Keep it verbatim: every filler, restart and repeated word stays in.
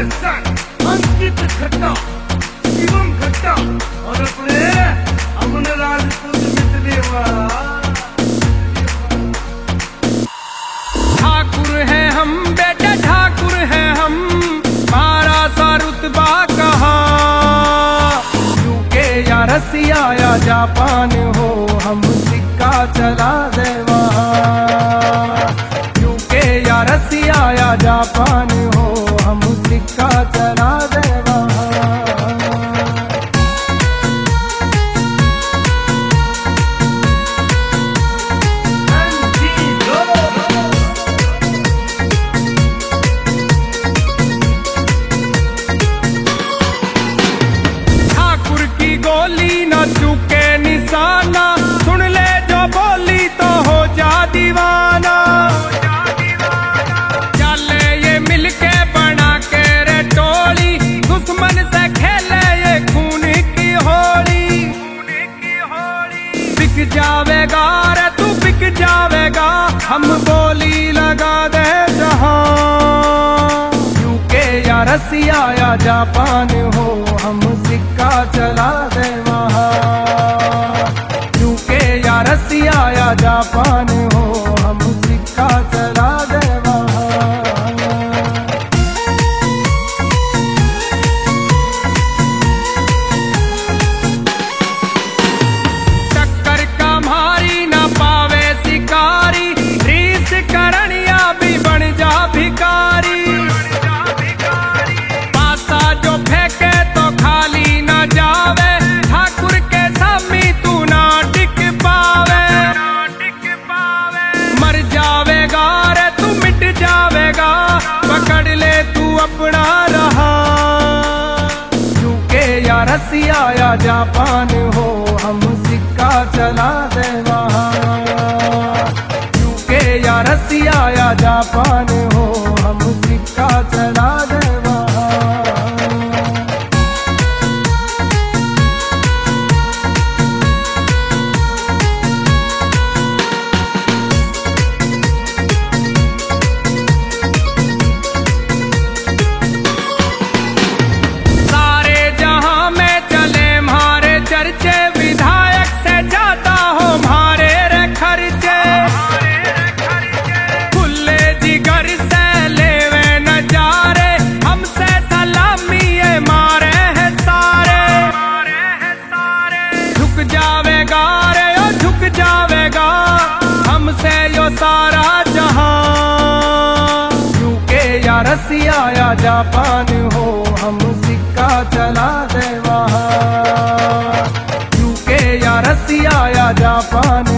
सन अंकित खट्टा, शिवम खट्टा और अपने अमन राजपूत मितलेवा। ठाकुर हैं हम बेटे ठाकुर हैं हम, मारा सा रुतबा कहाँ। यूके या रसिया या जापान हो, हम सिक्का चला दे वहाँ। यूके या रसिया या जापान हो, हम सिक्का चला दे वहाँ। ठाकुर की गोली न चूके निशाना, सुन ले जो बोली तो हो जा दीवाना। चले ये मिलके बना के रे टोली, दुश्मन से खेले ये खून की होली। बिक जावेगा रे तू बिक जावेगा, हम बोली लगा दे जहां। यूके या रसिया या जापान हो, हम सिक्का चला दे वहाँ। यूके या रसिया या जापान हो, हम सिक्का चला दे वहाँ। टक्कर का मारी ना पावे शिकारी, रीस करनिया भी बन जा भिकारी। पासा जो फेंके तो खाली न जावे, ठाकुर के सामी तू ना टिक पावे। मर जावेगा रे तू मिट जावेगा, पकड़ ले तू अपना रहा। यूके या रसिया या जापान हो, हम सिक्का चला दे वहाँ। यूके या रसिया या जापान हो, हम सिक्का चला दे वहाँ। सारे जहां में चले म्हारे चर्चे, विधायक से जाता हो म्हारे रे खर्चे। खुले जिगर से लेवे नजारे, हमसे सलामी ये मारे हैं सारे। झुक जावेगा रे ओ झुक जावेगा, हमसे यो सारा जहां। यूके या रसिया या जापान हो, हम सिक्का चला दे वहाँ। यूके या रसिया या जापान